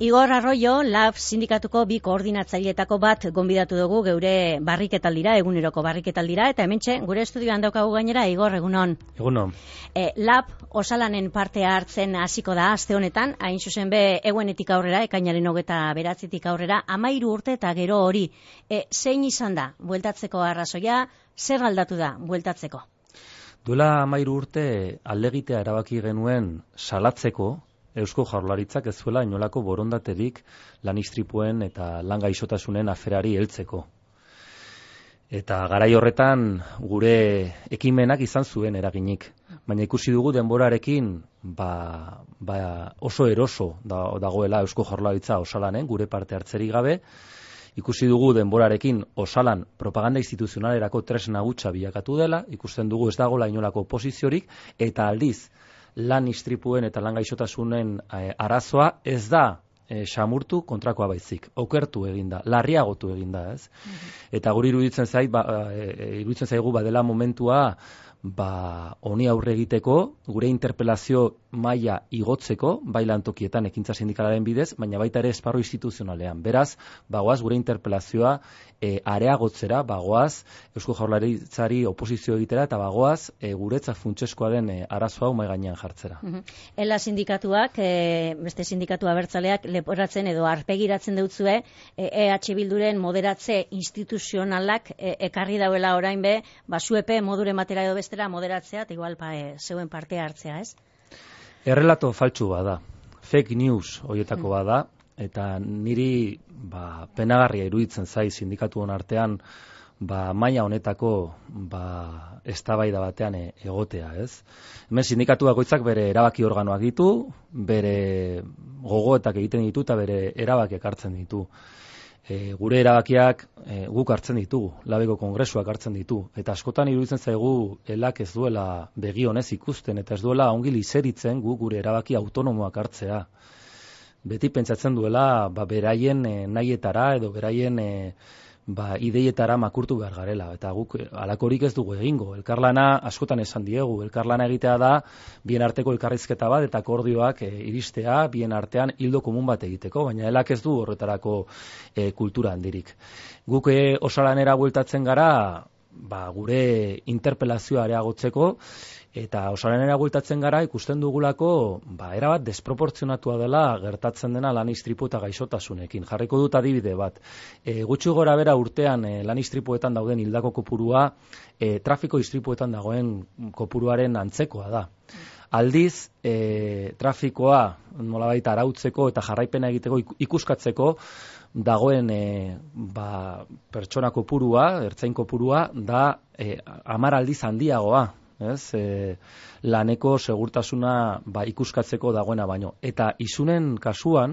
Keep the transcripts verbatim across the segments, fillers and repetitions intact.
Igor Arroyo, Lab sindikatuko bi koordinatzaileetako bat gonbidatu dugu geure barriketaldira, eguneroko barriketaldira, eta hementxe gure estudioan daukagu gainera. Igor, egunon. Egunon. E, Lab osalanen parte hartzen hasiko da aste honetan, hain zuzen be eguenetik aurrera, ekainaren hogeta beratzitik aurrera, amairu urte eta gero hori. E, zein izan da, bueltatzeko arrazoia, zer aldatu da, bueltatzeko? Duela amairu urte aldegitea erabaki genuen salatzeko, Eusko Jaurlaritzak ez zuela inolako borondaterik lan istripuen eta lan gaixotasunen aferari heltzeko. Eta garai horretan gure ekimenak izan zuen eraginik. Baina ikusi dugu denborarekin ba, ba oso eroso da, dagoela Eusko Jaurlaritza osalanen, gure parte hartzerik gabe. Ikusi dugu denborarekin osalan propaganda instituzionalerako tresna hutsa bilakatu dela, ikusten dugu ez dagoela inolako oposiziorik, eta aldiz, lan istripuen eta lan gaixotasunen eh, arazoa ez da eh, xamurtu kontrakoa baizik, okertu eginda, larriagotu eginda, ez? Mm-hmm. Eta guri iruditzen zait, ba, e, iruditzen zaigu badela momentua ba honi aurre egiteko, gure interpelazio maila igotzeko, bai lantokietan ekintza sindikalaren bidez, baina baita ere esparru instituzionalean. Beraz, bagoaz gure interpelazioa e, areagotzera, bagoaz Eusko Jaurlaritzari oposizio egitera, eta bagoaz e, guretzat funtseskoa den e, arazo hau mahai gainean jartzera. Uh-huh. Ela sindikatuak, e, beste sindikatu abertzaleak leporatzen edo arpegiratzen deutzue, e, EH Bilduren moderatze instituzionalak e, ekarri dauela orain be, ba zuepe modure matera edo bestera moderatzea, eta igual pa, e, zeuen parte hartzea, ez? Errelato faltsu bada, fake news horietako bada, eta niri ba, penagarria iruditzen zai sindikatuen artean ba, maila honetako ba, eztabaida batean e, egotea, ez? Hemen sindikatu bakoitzak bere erabaki organoak ditu, bere gogoetak egiten ditu eta bere erabakiak hartzen ditu. E, gure erabakiak e, guk hartzen ditugu, labeko kongresuak hartzen ditu, eta askotan iruditzen zaigu elak ez duela begi honez ikusten, eta ez duela ongi lizeritzen gu gure erabaki autonomoak hartzea. Beti pentsatzen duela ba, beraien e, nahietara edo beraien e, ba, ideietara makurtu behar garela, eta guk halakorik ez dugu egingo. Elkarlana askotan esan diegu, elkarlana egitea da bien arteko elkarrizketa bat eta akordioak e, iristea, bien artean hildo komun bat egiteko, baina elak ez du horretarako e, kultura handirik. Guk e, osalanera bueltatzen gara ba, gure interpelazioa areagotzeko, eta osalanera bueltatzen gara ikusten dugulako ba, erabat desproportzionatua dela gertatzen dena lan istripu eta gaixotasunekin. Jarriko dut adibide bat. E, gutxi gora bera urtean e, lan istripuetan dauden hildako kopurua e, trafiko istripuetan dagoen kopuruaren antzekoa da. Aldiz, e, trafikoa nolabait arautzeko eta jarraipena egiteko ikuskatzeko dagoen e, ba, pertsona kopurua, ertzain kopurua, da e, hamar aldiz handiagoa. Ez, e, laneko segurtasuna ba, ikuskatzeko dagoena baino. Eta isunen kasuan,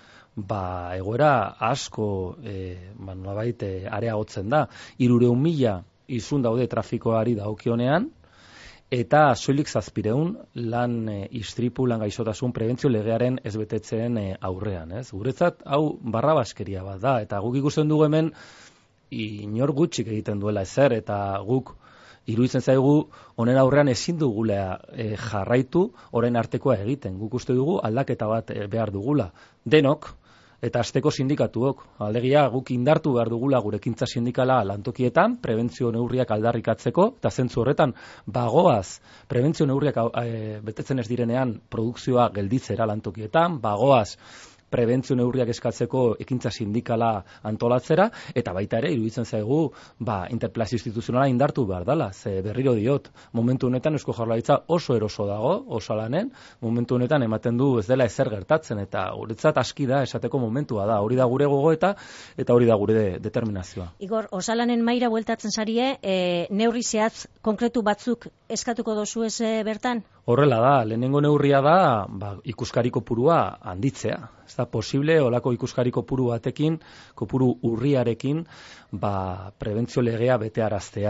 ba, egoera asko e, ba, nolabait e, areagotzen da. Hirurehun mila isun daude trafikoari dagokionean, eta soilik zazpireun lan e, istripu, lan gaixotasun prebentzio legearen ez betetzen e, aurrean. Ez? Guretzat, hau barrabaskeria bat da, eta guk ikusten dugu hemen inor gutxik egiten duela ezer, eta guk iruditzen zaigu honen aurrean ezin dugula e, jarraitu orain artekoa egiten. Guk uste dugu aldaketa bat e, behar dugula. Denok, eta asteko sindikatuok. Alegia guk indartu behar dugula gure ekintza sindikala lantokietan, prebentzio neurriak aldarrikatzeko, eta zentzu horretan bagoaz, prebentzio neurriak e, betetzen ez direnean produkzioa gelditzera lantokietan, bagoaz, prebentzio neurriak eskatzeko ekintza sindikala antolatzera, eta baita ere, iruditzen zaigu, ba, interpelazio instituzionala indartu behar dela. Ze berriro diot, momentu honetan Eusko Jaurlaritza oso eroso dago, osalanen, momentu honetan ematen du ez dela ezer gertatzen, eta guretzat aski da esateko momentua da. Hori da gure gogoeta, eta hori da gure de, determinazioa. Igor, osalanen maila bueltatzen zarie, e, neurri zehatz konkretu batzuk eskatuko dozu ez e, bertan? Horrela da, lehenengo neurria da ba, ikuskari kopurua handitzea. Ez da posible, olako ikuskari kopuru batekin, kopuru urriarekin, ba, prebentzio legea betearaztea.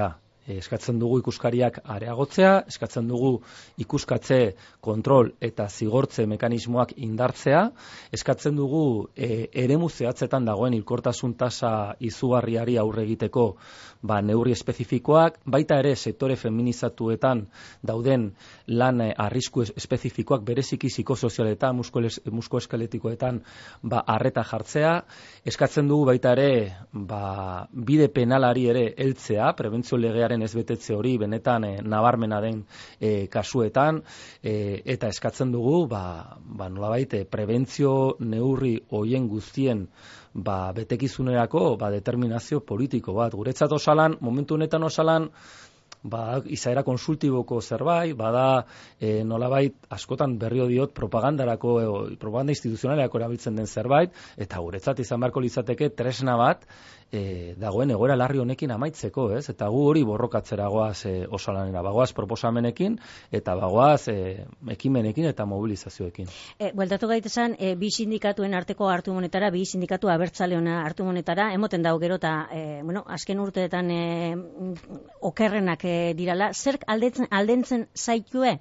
eskatzen dugu ikuskariak areagotzea, eskatzen dugu ikuskatze kontrol eta zigortze mekanismoak indartzea, eskatzen dugu e, eremu zehatzetan dagoen hilkortasun tasa izugarriari aurre egiteko ba, neurri espezifikoak, baita ere sektore feminizatuetan dauden lan e, arrisku espezifikoak bereziki psikosozialetan, muskoeskeletikoetan ba, arreta jartzea, eskatzen dugu baita ere ba, bide penalari ere heltzea, prebentzio legearen ez betetze hori benetan e, nabarmena den e, kasuetan, e, eta eskatzen dugu ba, ba, nolabait e, prebentzio neurri hoien guztien ba, betekizunerako ba, determinazio politiko bat. Guretzat osalan, momentu honetan osalan, ba, izaera konsultiboko zerbait, bada e, nolabait askotan berrio diot propagandarako, e, propaganda instituzionalerako erabiltzen den zerbait, eta guretzat izan beharko litzateke tresna bat e, dagoen egoera larri honekin amaitzeko, ez? Eta gu hori borrokatzera goaz e, osalanera, bagoaz proposamenekin, eta bagoaz e, ekimenekin eta mobilizazioekin. E, bueltatu gaitesan, e, bi sindikatuen arteko hartu monetara, bi sindikatu abertzaleona hartu monetara, emoten dago gero eta, e, bueno, azken urteetan e, okerrenak e, dirala, zerk aldentzen, aldentzen zaitue?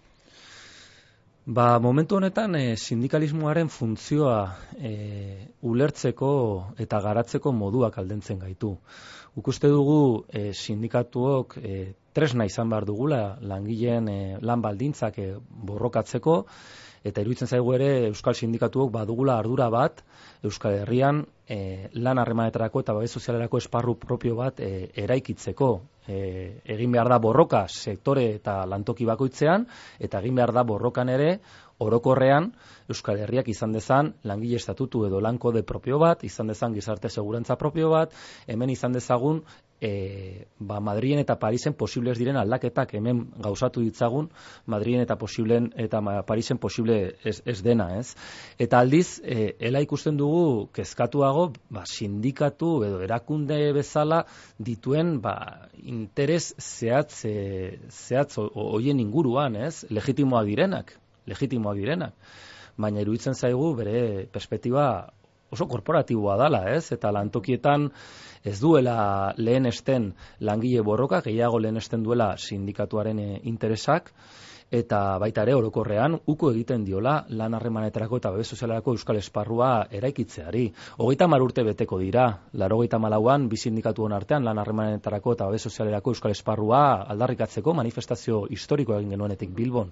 Ba, momentu honetan e, sindikalismoaren funtzioa e, ulertzeko eta garatzeko moduak aldentzen gaitu. Ukuste dugu e, sindikatuok e, tresna izan behar dugula langileen e, lan baldintzak e, borrokatzeko, eta iruditzen zaigu ere Euskal Sindikatuok badugula ardura bat Euskal Herrian e, lan harremanetarako eta babes sozialerako esparru propio bat e, eraikitzeko. E, egin behar da borroka sektore eta lantoki bakoitzean, eta egin behar da borrokan ere orokorrean Euskal Herriak izan dezan langile estatutu edo lankode propio bat, izan dezan gizarte segurantza propio bat, hemen izan dezagun e, ba, Madrilen eta Parisen posibles diren aldaketak hemen gauzatu ditzagun, Madrilen eta posiblen eta Parisen posible ez, ez dena, ez? Eta aldiz, e, ela ikusten dugu kezkatuago, ba, sindikatu edo erakunde bezala dituen ba, interes zehatz, e, zehatz hoien inguruan, ez? Legitimoak direnak, legitimoak direnak. Baina iruditzen zaigu bere perspektiba oso korporatiboa dala, ez? Eta lantokietan ez duela lehenesten langile borroka, gehiago lehenesten duela sindikatuaren interesak, eta baita ere orokorrean uko egiten diola lan harremanetarako eta babes sozialerako euskal esparrua eraikitzeari. Hogeita hamar urte beteko dira, laurogeita hamalauan bi sindikatuen artean lan harremanetarako eta babes sozialerako euskal esparrua aldarrikatzeko manifestazio historikoa egin genuenetik Bilbon.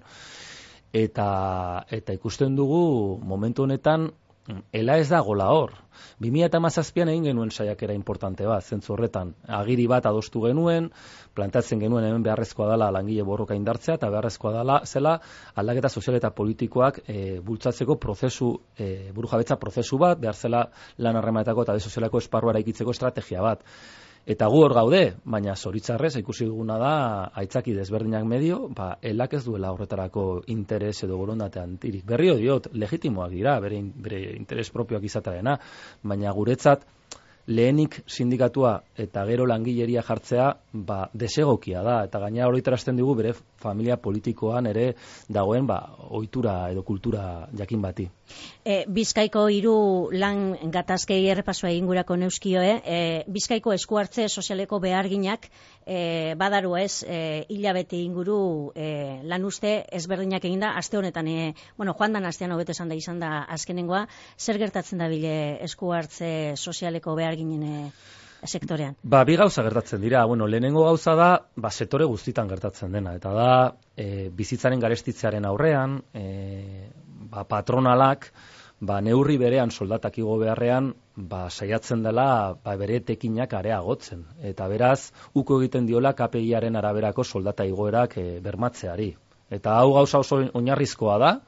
Eta, eta ikusten dugu momentu honetan ela ez da gola hor. bi mila hamazazpian egin genuen saiakera importante bat, zentzu horretan. Agiri bat adostu genuen, plantatzen genuen hemen beharrezkoa dela langile borroka indartzea, eta beharrezkoa dela zela aldaketa sozial eta politikoak e, bultzatzeko prozesu, e, burujabetza prozesu bat, behar zela lan harremanetako eta sozialeko esparrua eraikitzeko estrategia bat. Eta gu hor gaude, baina zoritzarrez ikusi duguna da aitzaki desberdinak medio, ba, elak ez duela horretarako interes edo borondatean tirik. Berrio diot, legitimoak dira, bere, bere interes propioak izatearena, baina guretzat lehenik sindikatua eta gero langileria jartzea ba, desegokia da, eta gaina horretarazten dugu bere familia politikoan ere dagoen ba, ohitura edo kultura jakin bati. E, Bizkaiko hiru lan gatazkei errepasoa egingurako neuskioe, e, Bizkaiko esku hartze sozialeko beharginak e, badaru ez e, hilabete inguru e, lan uste ezberdinak eginda, aste honetan, e, bueno, joan dan astean hobeto esan da izan da azkenengoa, zer gertatzen da bile esku hartze sozialeko beharginen e, sektorean? Ba, bi gauza gertatzen dira. Bueno, lehenengo gauza da, ba, sektore guztitan gertatzen dena, eta da e, bizitzaren garestitzearen aurrean, e, ba, patronalak ba, neurri berean soldatak igo beharrean ba, saiatzen dela ba, bere tekinak areagotzen. Eta beraz, uko egiten diola K P I-aren araberako soldata igoerak e, bermatzeari. Eta hau gauza oso oinarrizkoa da,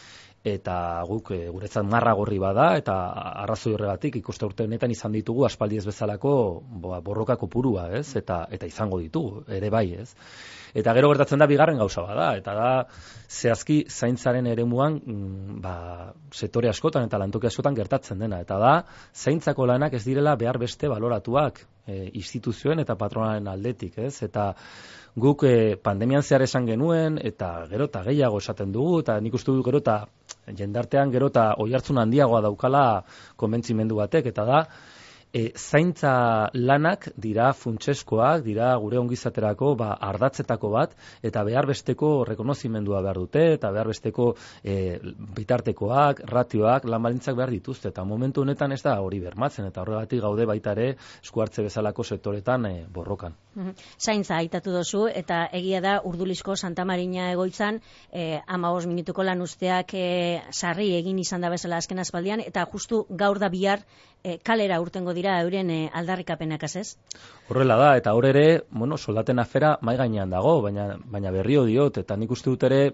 eta guk e, guretzat marra gorri bada, eta arrazoi horregatik ikuste urte honetan izan ditugu aspaldi ez bezalako bo, borroka kopurua, ez? Eta, eta izango ditugu, ere bai, ez? Eta gero gertatzen da bigarren gauza bada, eta da zehazki zaintzaren eremuan ba, sektore askotan eta lantoki askotan gertatzen dena, eta da zaintzako lanak ez direla behar beste baloratuak e, instituzioen eta patronalen aldetik, ez? Eta guk e, pandemian zehar esan genuen, eta gero eta gehiago esaten dugu, eta nik uste dut gero eta jendartean gero eta oihartzun handiagoa daukala konbentzimendu batek, eta da E, zaintza lanak dira funtseskoak, dira gure ongizaterako ba, ardatzetako bat, eta behar besteko rekonozimendua behar dute, eta behar besteko e, bitartekoak, ratioak, lan baldintzak behar dituzte, eta momentu honetan ez da hori bermatzen, eta horregatik gaude baita ere eskuartze bezalako sektoretan e, borrokan. Zaintza aitatu dozu, eta egia da Urdulizko Santa Marina egoitzan e, hamabost minutuko lan usteak e, sarri egin izan da bezala azken aspaldian, eta justu gaur da bihar e, kalera urtengo dira euren e, aldarrikapenak ez? Horrela da, eta hor ere, bueno, soldaten afera mai gainean dago, baina, baina berrio diot, eta nik uste dut ere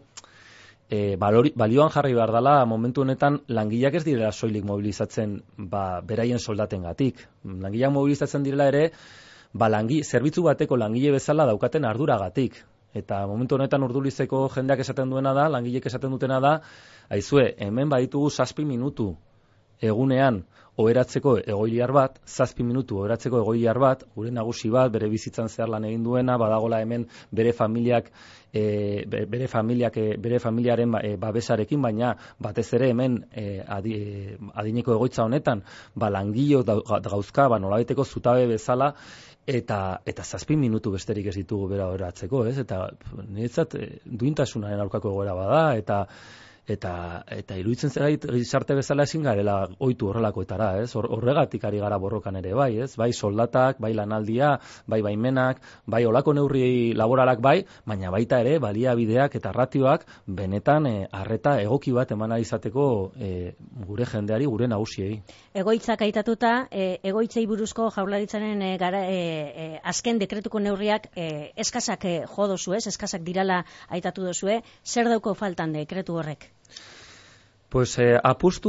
e, balori, balioan jarri behar dela momentu honetan langileak ez direla soilik mobilizatzen ba, beraien soldatengatik. Langileak mobilizatzen direla ere, ba, langi, zerbitzu bateko langile bezala daukaten arduragatik. Eta momentu honetan Urdulizeko jendeak esaten duena da, langileek esaten dutena da, aizue, hemen baditugu zazpi minutu egunean oheratzeko egoiliar bat, zazpi minutu oheratzeko egoiliar bat, gure nagusi bat, bere bizitzan zehar lan egin duena, badagola hemen bere familiak, e, bere familiak, e, bere familiaren e, babesarekin, baina batez ere hemen e, adi, e, adineko egoitza honetan, ba langilo gauzka, ba nolabaiteko zutabe bezala, eta eta zazpi minutu besterik ez ditugu bera oheratzeko, ez? Eta niretzat duintasunaren aurkako egoera bada, eta eta eta iruditzen zait gizarte bezala ezin garela ohitu horrelakoetara, ez? Horregatik ari gara borrokan ere bai, ez? Bai soldatak, bai lanaldia, bai baimenak, bai olako neurri laboralak bai, baina baita ere baliabideak eta ratioak benetan harreta e, egoki bat eman ahal izateko e, gure jendeari, gure nagusiei. Egoitzak aitatuta, e, egoitzei buruzko Jaurlaritzaren e, gara, e, e, azken dekretuko neurriak e, eskasak e, jo dozu, ez? Eskasak dirala aitatu dozue. Zer dauko faltan dekretu horrek? Pues eh, apustu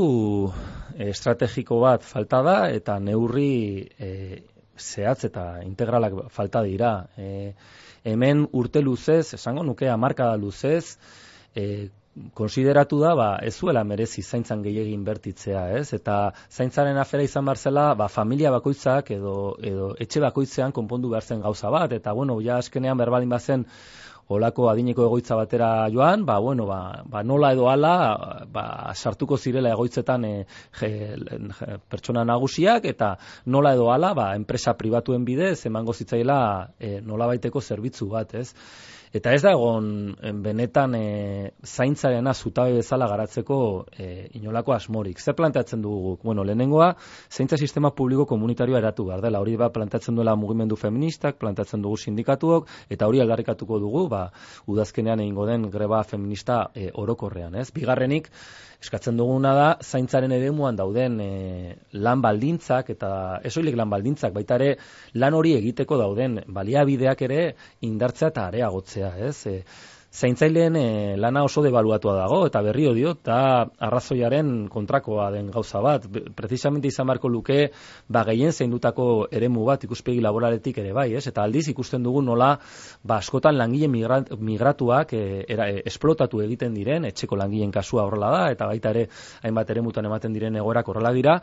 estrategiko bat falta da, eta neurri eh, zehatz eta integralak falta dira. Eh, hemen urte luzez, esango nuke hamarkada luzez, eh, konsideratu da, ba, ez zuela merezi zaintzan gehiegi inbertitzea, ez? Eta zaintzaren afera izan barzela, ba, familia bakoitzak edo, edo etxe bakoitzean konpondu behar zen gauza bat, eta bueno, ja askenean berbaldin bazen olako adineko egoitza batera joan, ba, bueno, ba, ba, nola edo ala, ba, sartuko zirela egoitzetan e, je, je, pertsona nagusiak, eta nola edo ala, ba, enpresa pribatuen bidez emango zitzaila e, nolabaiteko zerbitzu bat, ez? Eta ez da egon benetan e, zaintzarena zutabe bezala garatzeko e, inolako asmorik. Zer planteatzen dugu? Bueno, lehenengoa, zaintza sistema publiko komunitarioa eratu behar dela. Hori ba, planteatzen duela mugimendu feministak, planteatzen dugu sindikatuok, eta hori aldarrikatuko dugu, ba, udazkenean egingo den greba feminista e, orokorrean, ez? Bigarrenik, eskatzen duguna da, zaintzaren eremuan dauden e, lan baldintzak, eta ez soilik lan baldintzak, baita ere lan hori egiteko dauden baliabideak ere indartzea eta areagotzea, ez? E, zaintzaileen e, lana oso debaluatua dago, eta berrio diot, da arrazoiaren kontrakoa den gauza bat. Precisamente izan beharko luke, ba, gehien zeindutako eremu bat ikuspegi laboraletik ere bai, ez? Eta aldiz ikusten dugu nola, ba, askotan langile migrat, migratuak e, era, e, esplotatu egiten diren, etxeko langileen kasua horrela da, eta baita ere hainbat eremutan ematen diren egoerak horrela dira,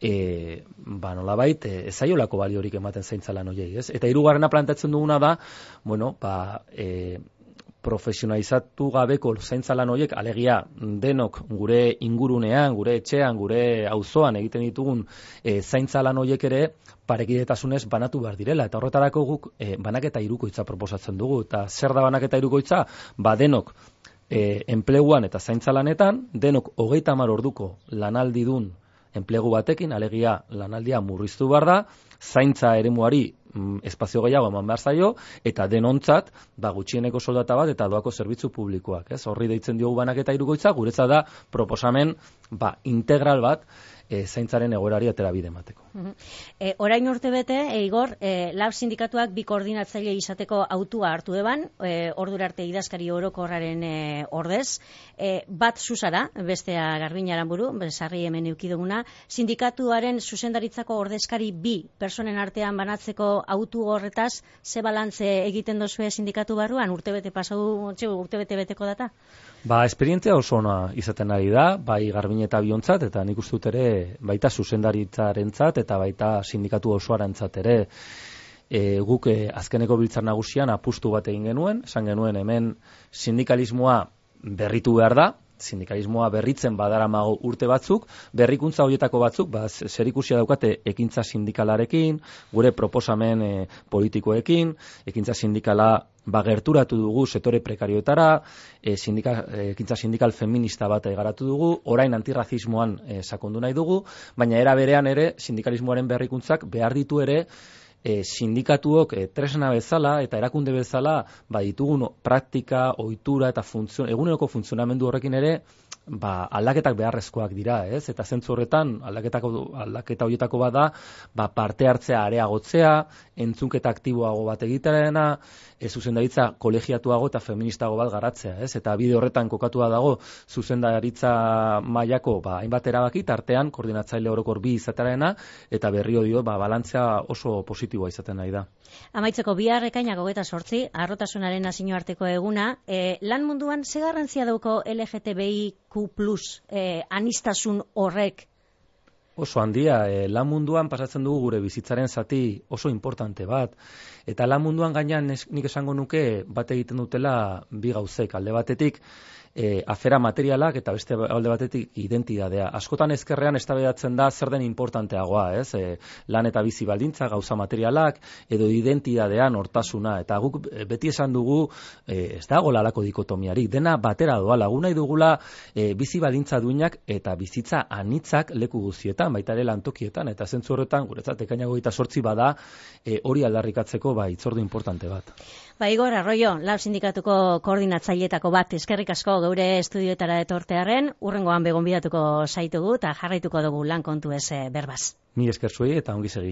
e, ba, nolabait, e, ez zaiolako baliorik ematen zaintza lan horiei, ez? Eta hirugarrena planteatzen duguna da, bueno, ba, e, profesionalizatu gabeko zaintza lan horiek, alegia denok gure ingurunean, gure etxean, gure auzoan egiten ditugun e, zaintza lan horiek ere parekidetasunez banatu behar direla, eta horretarako guk e, banaketa hirukoitza proposatzen dugu, eta zer da banaketa hirukoitza? Ba denok e, enpleguan eta zaintza lanetan, denok hogeita hamar orduko lanaldi dun enplegu batekin, alegia lanaldia murriztu behar da, zaintza eremuari espazio gehiago eman behar zaio, eta denontzat, ba, gutxieneko soldata bat eta doako zerbitzu publikoak, ez? Horri deitzen diogu banaketa hirukoitza, guretzat da proposamen, ba, integral bat, e, zaintzaren egoerari atera bide emateko. E, orain urte bete, e, Igor, e, lab sindikatuak bi koordinatzaile izateko autua hartu eban, e, ordura arte idazkari orokorraren e, ordez, e, bat zuzara, bestea Garbina Aranburu, sarri hemen eukiduguna, sindikatuaren zuzendaritzako ordezkari bi personen artean banatzeko autu horretaz, ze balantze egiten dozue sindikatu barruan, urte bete pasau, urte bete beteko data? Ba, esperientzia oso ona izaten ari da, bai Garbine eta biontzat, eta nik uste dut ere baita zuzendaritzarentzat eta baita sindikatu osoarentzat ere. E, guk e, azkeneko biltzar nagusian apustu bat egin genuen, esan genuen hemen sindikalismoa berritu behar da, sindikalismoa berritzen badaramago urte batzuk, berrikuntza horietako batzuk, ba, zerikusia daukate ekintza sindikalarekin, gure proposamen e, politikoekin, ekintza sindikala ba, gerturatu dugu sektore prekarioetara, e, sindika, e, ekintza sindikal feminista bat garatu dugu, orain antirrazismoan e, sakondu nahi dugu, baina era berean ere sindikalismoaren berrikuntzak behar ditu ere E, sindikatuok e, tresna bezala eta erakunde bezala ba, ditugun praktika, ohitura eta funtzio, eguneroko funtzionamendu horrekin ere ba, aldaketak beharrezkoak dira, ez? Eta zentzu horretan aldaketako, aldaketa horietako bada ba, parte hartzea areagotzea, entzunketa aktiboago bat egitearena, e, zuzendaritza kolegiatuago eta feministago bat garatzea, ez? Eta bide horretan kokatua dago zuzendaritza mailako ba, hainbat erabaki, tartean koordinatzaile orokor bi izatearena, eta berrio dio ba, balantzea oso positiboa izaten nahi da. Amaitzeko bihar ekainak hogeita zortzi, harrotasunaren nazioarteko eguna, e, lan munduan ze garrantzia dauko L G T B I Q plus e, anistasun horrek? Oso handia, e, lan munduan pasatzen dugu gure bizitzaren zati oso importante bat, eta lan munduan gainean nik esango nuke bat egiten dutela bi gauzek, alde batetik E, afera materialak eta beste alde batetik identitatea. Askotan ezkerrean eztabaidatzen da zer den importanteagoa, ez? E, lan eta bizi baldintza, gauza materialak edo identitatea, nortasuna, eta guk beti esan dugu e, ez dago lalako dikotomiarik, dena batera doa, laguna idugula e, bizi baldintza duinak eta bizitza anitzak leku guztietan, baita ere lantokietan, eta zentzu horretan guretzat ekainak hogeita zortzi bada e, hori aldarrikatzeko ba hitzordu importante bat. Ba, Igor Arroyo, Lab Sindikatuko koordinatzaileetako bat, eskerrik asko geure estudioetara etortearren, urrengoan begonbidatuko zaitugu eta jarraituko dugu lan kontu ez berbaz. Mi esker zuei eta ongi segi.